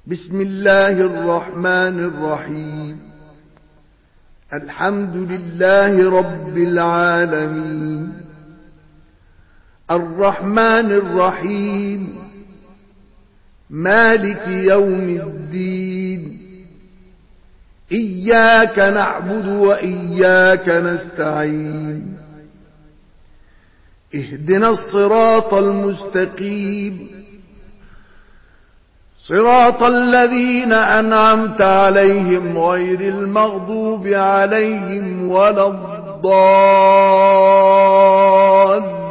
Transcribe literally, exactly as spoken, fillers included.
بسم الله الرحمن الرحيم. الحمد لله رب العالمين، الرحمن الرحيم، مالك يوم الدين. إياك نعبد وإياك نستعين. اهدنا الصراط المستقيم، صراط الذين أنعمت عليهم غير المغضوب عليهم ولا الضالين.